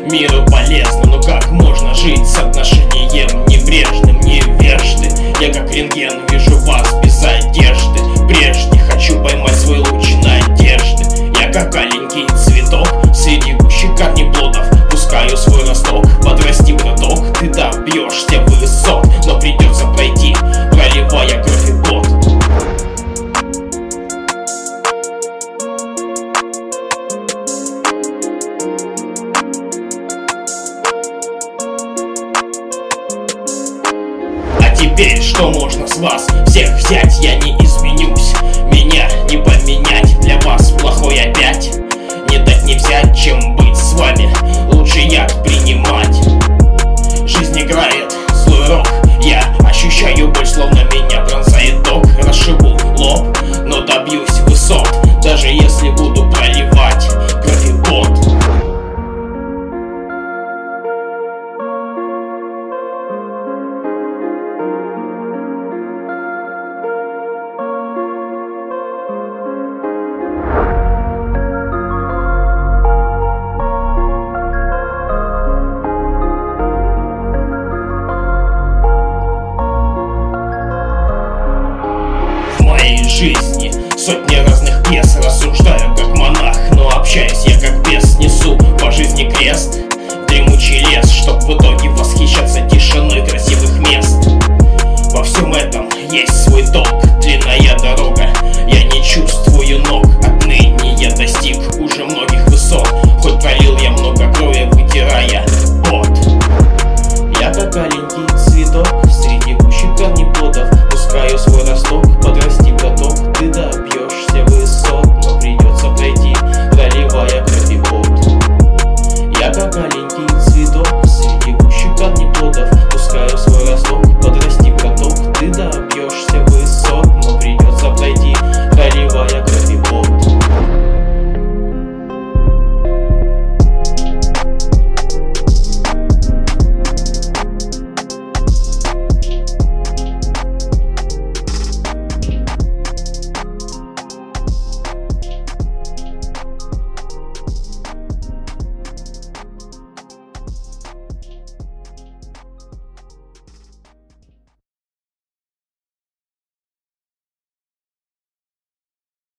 миру полезно. Но как можно жить с отношением небрежным, невежды? Я как рентген вижу вас без одежды. Прежде хочу поймать свой луч надежды. Я как аленький цветок среди гущи корнеплодов. Пускаю свой росток, подрасти, браток. Ты добьешься высот, но придется пройти, проливая кровь и пот. Теперь что можно с вас всех взять? Я не изменюсь, меня не поменять. Для вас плохой опять, не дать не взять. Чем быть с вами, лучше яд принимать. Жизнь играет злой рок, я ощущаю боль, словно меня пронзает ток. Расшибу лоб, но добьюсь высот, даже если буду проливать кровь и пот. Жизни сотни разных пьес, рассуждаю как монах, но общаюсь я как бес. Несу по жизни крест в дремучий лес, чтоб в итоге восхищаться тишиной красивых мест. Во всем этом есть свой толк, длинная дорога, я не чувствую